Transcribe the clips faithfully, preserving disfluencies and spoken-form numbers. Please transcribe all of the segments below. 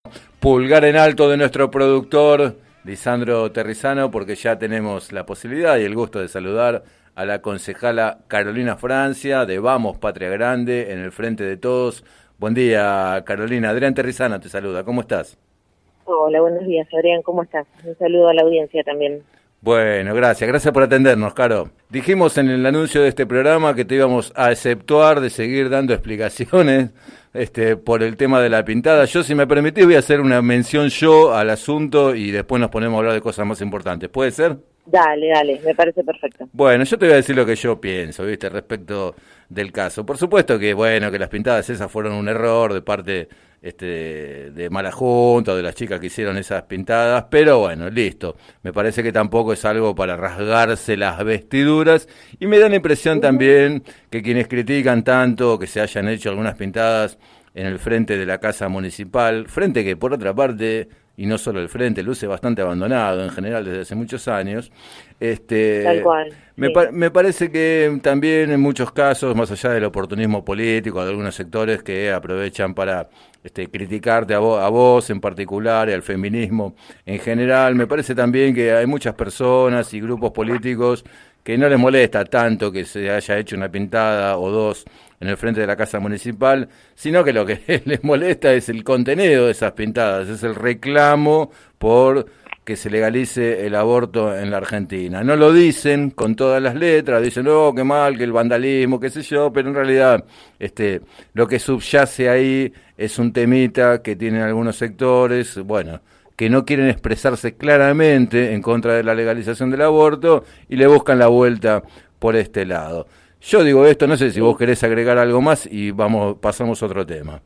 Pulgar en alto de nuestro productor Lisandro Terrizano, porque ya tenemos la posibilidad y el gusto de saludar a la concejala Carolina Francia de Vamos Patria Grande, en el Frente de Todos. Buen día, Carolina. Adrián Terrizano te saluda. ¿Cómo estás? Hola, buenos días, Adrián. ¿Cómo estás? Un saludo a la audiencia también. Bueno, gracias. Gracias por atendernos, Caro. Dijimos en el anuncio de este programa que te íbamos a exceptuar de seguir dando explicaciones este, por el tema de la pintada. Yo, si me permitís, voy a hacer una mención yo al asunto y después nos ponemos a hablar de cosas más importantes. ¿Puede ser? Dale, dale, me parece perfecto. Bueno, yo te voy a decir lo que yo pienso, ¿viste? Respecto del caso. Por supuesto que, bueno, que las pintadas esas fueron un error de parte este, de mala junta, de las chicas que hicieron esas pintadas, pero bueno, listo. Me parece que tampoco es algo para rasgarse las vestiduras y me da la impresión también que quienes critican tanto que se hayan hecho algunas pintadas en el frente de la casa municipal, frente que por otra parte, y no solo el frente, luce bastante abandonado en general desde hace muchos años. Este, Tal cual. Me, sí. pa- me parece que también en muchos casos, más allá del oportunismo político de algunos sectores que aprovechan para este, criticarte a vos, a vos en particular y al feminismo en general, me parece también que hay muchas personas y grupos políticos que no les molesta tanto que se haya hecho una pintada o dos en el frente de la casa municipal, sino que lo que les molesta es el contenido de esas pintadas, es el reclamo por que se legalice el aborto en la Argentina. No lo dicen con todas las letras, dicen, oh, qué mal, que el vandalismo, qué sé yo, pero en realidad este, lo que subyace ahí es un temita que tienen algunos sectores, bueno, que no quieren expresarse claramente en contra de la legalización del aborto y le buscan la vuelta por este lado. Yo digo esto, no sé si vos querés agregar algo más y vamos pasamos a otro tema.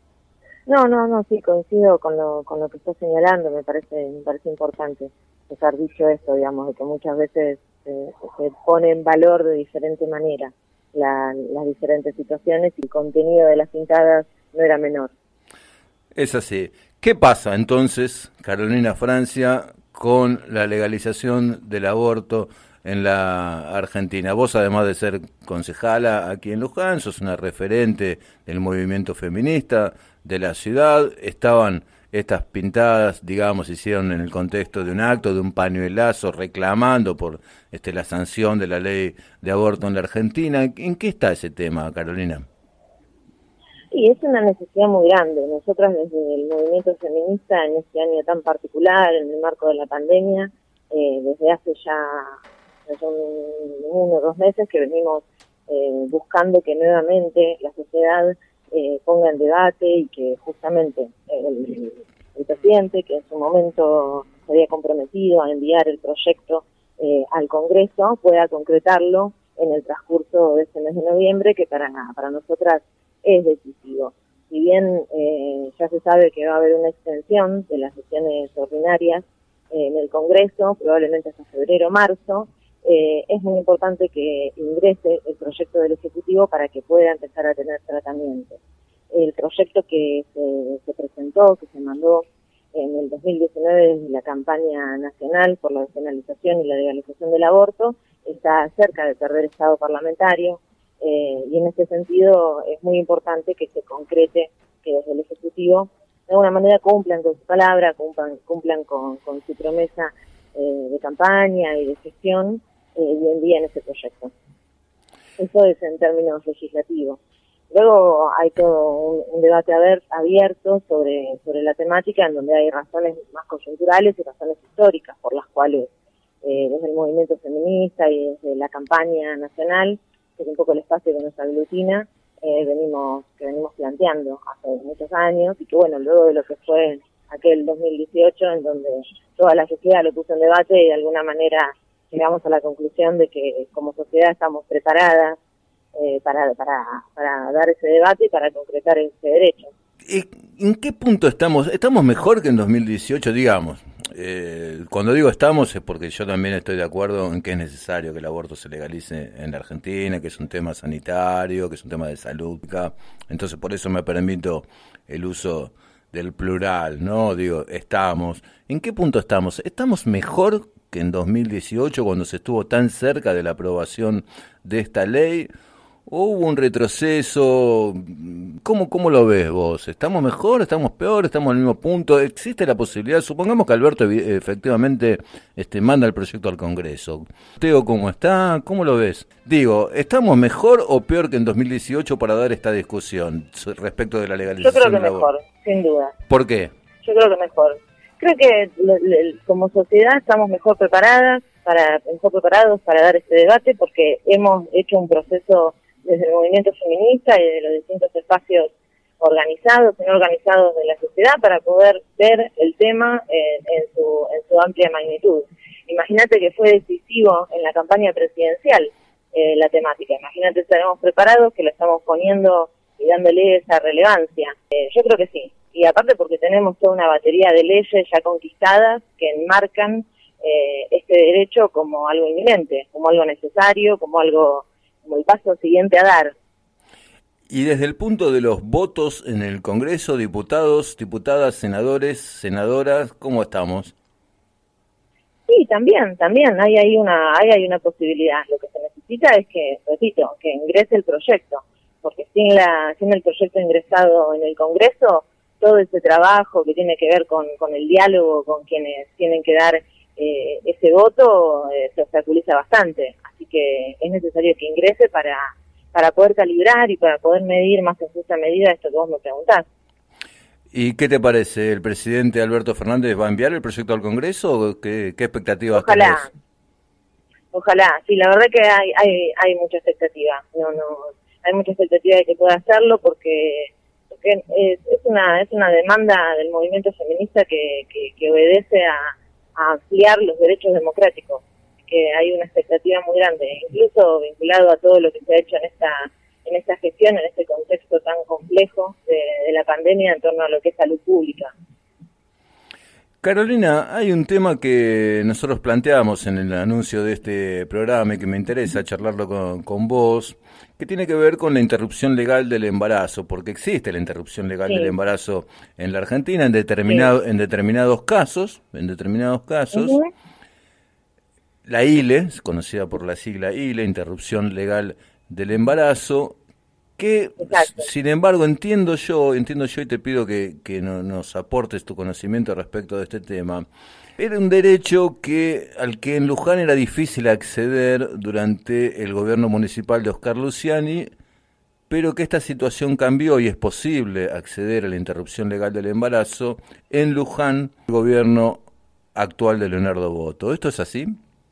No, no, no, sí, coincido con lo con lo que estás señalando, me parece me parece importante dejar dicho esto, digamos, de que muchas veces eh, se pone en valor de diferente manera la, las diferentes situaciones y el contenido de las pintadas no era menor. Es así. ¿Qué pasa entonces, Carolina Francia, con la legalización del aborto en la Argentina? Vos, además de ser concejala aquí en Luján, sos una referente del movimiento feminista de la ciudad. Estaban estas pintadas, digamos, se hicieron en el contexto de un acto, de un pañuelazo, reclamando por este, la sanción de la ley de aborto en la Argentina. ¿En qué está ese tema, Carolina? Y es una necesidad muy grande. Nosotras desde el movimiento feminista, en este año tan particular, en el marco de la pandemia, eh, desde hace ya son uno o dos meses que venimos eh, buscando que nuevamente la sociedad eh, ponga en debate y que justamente el, el presidente, que en su momento se había comprometido a enviar el proyecto eh, al Congreso, pueda concretarlo en el transcurso de este mes de noviembre, que para, para nosotras es decisivo. Si bien eh, ya se sabe que va a haber una extensión de las sesiones ordinarias eh, en el Congreso, probablemente hasta febrero o marzo, eh, es muy importante que ingrese el proyecto del Ejecutivo para que pueda empezar a tener tratamiento. El proyecto que se, se presentó, que se mandó en el dos mil diecinueve desde la campaña nacional por la despenalización y la legalización del aborto, está cerca de perder estado parlamentario. Eh, y en este sentido es muy importante que se concrete, que desde el Ejecutivo de alguna manera cumplan con su palabra, cumplan, cumplan con, con su promesa eh, de campaña y de gestión eh, y envíen ese proyecto. Eso es en términos legislativos. Luego hay todo un, un debate haber, abierto sobre, sobre la temática, en donde hay razones más coyunturales y razones históricas por las cuales eh, desde el movimiento feminista y desde la campaña nacional, que es un poco el espacio que nos aglutina, eh, venimos, que venimos planteando hace muchos años, y que bueno, luego de lo que fue aquel dos mil dieciocho, en donde toda la sociedad lo puso en debate y de alguna manera llegamos a la conclusión de que como sociedad estamos preparadas eh, para, para, para dar ese debate y para concretar ese derecho. ¿En qué punto estamos? ¿Estamos mejor que en dos mil dieciocho, digamos? Eh, cuando digo estamos es porque yo también estoy de acuerdo en que es necesario que el aborto se legalice en la Argentina, que es un tema sanitario, que es un tema de salud. Entonces por eso me permito el uso del plural, ¿no? Digo, estamos. ¿En qué punto estamos? ¿Estamos mejor que en dos mil dieciocho cuando se estuvo tan cerca de la aprobación de esta ley? ¿O hubo un retroceso? ¿Cómo, cómo lo ves vos? ¿Estamos mejor? ¿Estamos peor? ¿Estamos en el mismo punto? ¿Existe la posibilidad? Supongamos que Alberto efectivamente este, manda el proyecto al Congreso. Teo, ¿cómo está? ¿Cómo lo ves? Digo, ¿estamos mejor o peor que en dos mil dieciocho para dar esta discusión respecto de la legalización? Yo creo que mejor, sin duda. ¿Por qué? Yo creo que mejor. Creo que le, le, como sociedad estamos mejor preparadas, para mejor preparados para dar este debate, porque hemos hecho un proceso desde el movimiento feminista y de los distintos espacios organizados y no organizados de la sociedad para poder ver el tema en, en, su, en su amplia magnitud. Imagínate que fue decisivo en la campaña presidencial eh, la temática. Imagínate, estaremos preparados, que lo estamos poniendo y dándole esa relevancia. Eh, yo creo que sí. Y aparte porque tenemos toda una batería de leyes ya conquistadas que enmarcan eh, este derecho como algo inminente, como algo necesario, como algo como el paso siguiente a dar. Y desde el punto de los votos en el Congreso, diputados, diputadas, senadores, senadoras, ¿cómo estamos? Sí, también, también, hay ahí una, hay ahí una posibilidad. Lo que se necesita es que, repito, que ingrese el proyecto, porque sin la, sin el proyecto ingresado en el Congreso, todo ese trabajo que tiene que ver con, con el diálogo con quienes tienen que dar eh, ese voto eh, se obstaculiza bastante. Así que es necesario que ingrese para, para poder calibrar y para poder medir más en justa medida esto que vos me preguntás. ¿Y qué te parece? ¿El presidente Alberto Fernández va a enviar el proyecto al Congreso o qué, qué expectativas Ojalá, tenés? Ojalá, sí, la verdad que hay, hay, hay mucha expectativa. No, no, hay mucha expectativa de que pueda hacerlo porque porque es, es una es una demanda del movimiento feminista que, que, que obedece a, a ampliar los derechos democráticos, que hay una expectativa muy grande, incluso vinculado a todo lo que se ha hecho en esta en esta gestión, en este contexto tan complejo de, de la pandemia en torno a lo que es salud pública. Carolina, hay un tema que nosotros planteamos en el anuncio de este programa y que me interesa charlarlo con, con vos, que tiene que ver con la interrupción legal del embarazo, porque existe la interrupción legal sí. del embarazo en la Argentina en determinado, sí. en determinados casos, en determinados casos. Uh-huh. La I L E, conocida por la sigla I L E, interrupción legal del embarazo, que Exacto. sin embargo entiendo yo, entiendo yo y te pido que, que no, nos aportes tu conocimiento respecto de este tema. Era un derecho que al que en Luján era difícil acceder durante el gobierno municipal de Oscar Luciani, pero que esta situación cambió y es posible acceder a la interrupción legal del embarazo en Luján, el gobierno actual de Leonardo Boto. ¿Esto es así?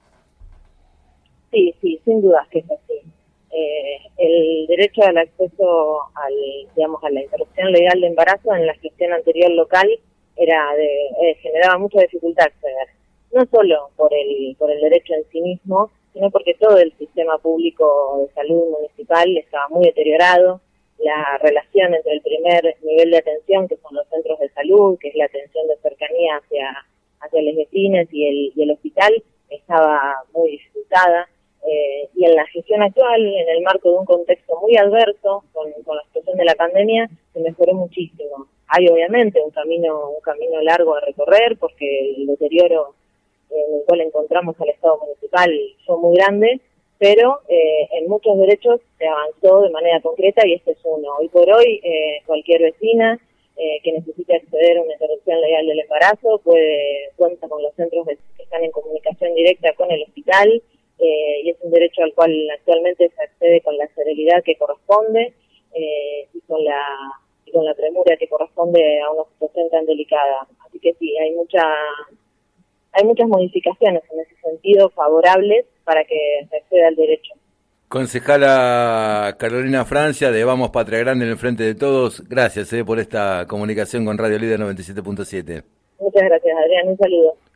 Sí, sí, sin duda que es así. Eh, el derecho al acceso al, digamos, a la interrupción legal de embarazo en la gestión anterior local era de, eh, generaba mucha dificultad acceder, no solo por el por el derecho en sí mismo, sino porque todo el sistema público de salud municipal estaba muy deteriorado. La relación entre el primer nivel de atención, que son los centros de salud, que es la atención de cercanía hacia hacia los vecinos y el, y el hospital, estaba muy dificultada. Eh, y en la gestión actual, en el marco de un contexto muy adverso, con, con la situación de la pandemia, se mejoró muchísimo. Hay obviamente un camino un camino largo a recorrer, porque el deterioro en el cual encontramos al Estado municipal fue muy grande, pero eh, en muchos derechos se avanzó de manera concreta y este es uno. Hoy por hoy, eh, cualquier vecina eh, que necesite acceder a una interrupción legal del embarazo puede cuenta con los centros de, que están en comunicación directa con el hospital, Eh, y es un derecho al cual actualmente se accede con la celeridad que corresponde eh, y con la y con la premura que corresponde a una situación tan delicada. Así que sí, hay mucha hay muchas modificaciones en ese sentido favorables para que se acceda al derecho. Concejala Carolina Francia de Vamos Patria Grande en el Frente de Todos, gracias eh, por esta comunicación con Radio Líder noventa y siete punto siete. Muchas gracias, Adrián, un saludo.